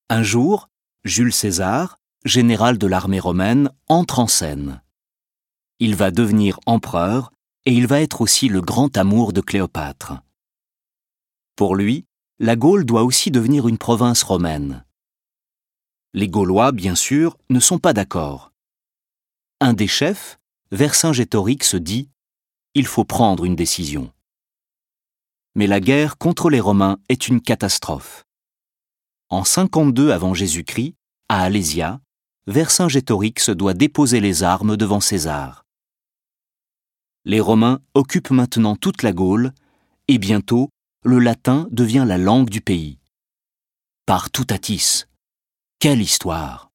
Un jour, Jules César, général de l'armée romaine, entre en scène. Il va devenir empereur et il va être aussi le grand amour de Cléopâtre. Pour lui, la Gaule doit aussi devenir une province romaine. Les Gaulois, bien sûr, ne sont pas d'accord. Un des chefs, Vercingétorix, dit « Il faut prendre une décision ». Mais la guerre contre les Romains est une catastrophe. En 52 avant Jésus-Christ, à Alésia, Vercingétorix doit déposer les armes devant César. Les Romains occupent maintenant toute la Gaule et bientôt, le latin devient la langue du pays. Par Toutatis. Quelle histoire!